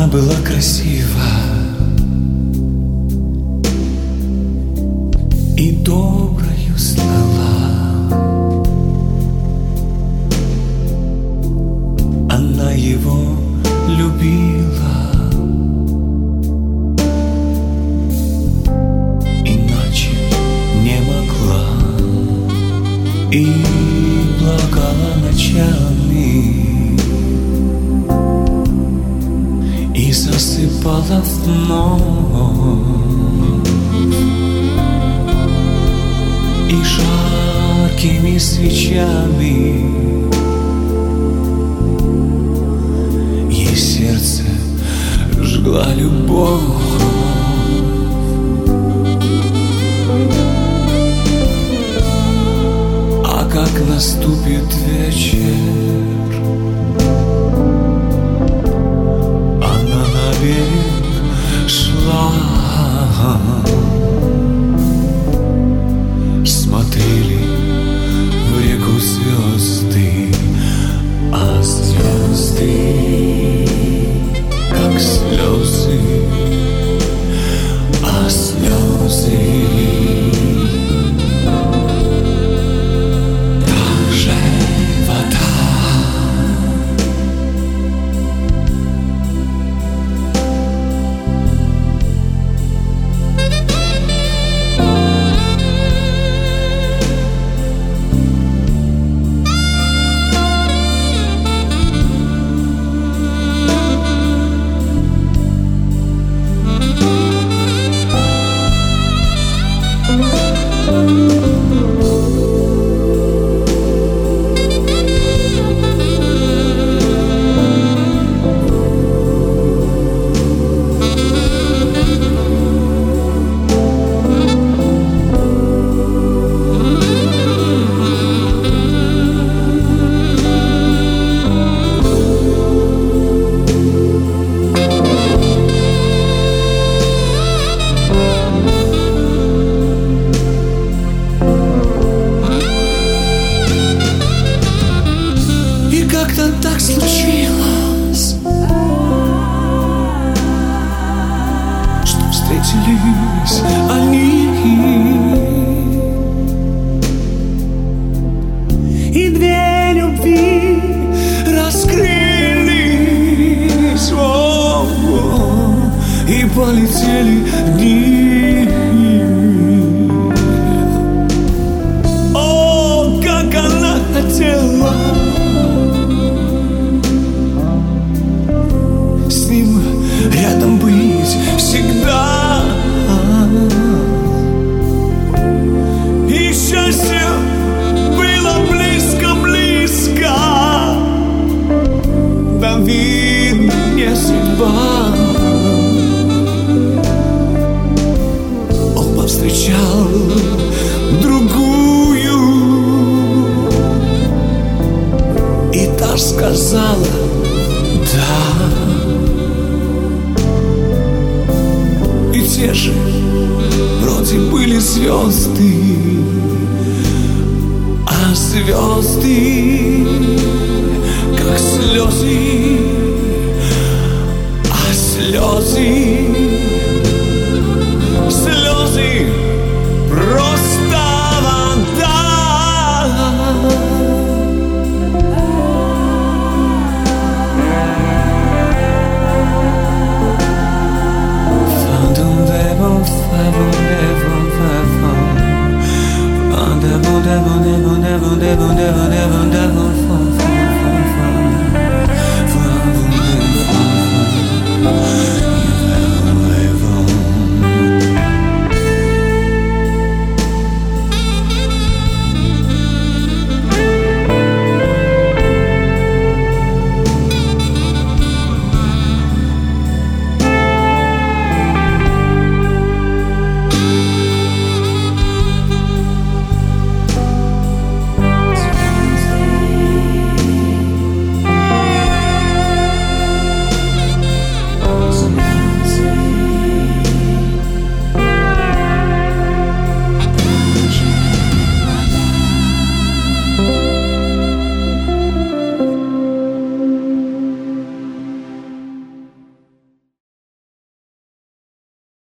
Она была красива и доброю стала. Она его любила, иначе не могла, и плакала ночами, и засыпала вновь, и жаркими свечами ей сердце жгла любовь. А как наступит вечер, шла, смотрели в реку звезды, а звезды как слезы, а слезы так же вода. Как-то так случилось, что встретились они, и две любви раскрылись, и полетели дни. О, как она хотела с ним рядом быть всегда, и счастье было близко-близко, да видно не судьба. Он повстречал другую, и та сказала да. И те же вроде были звезды, а звезды как слезы.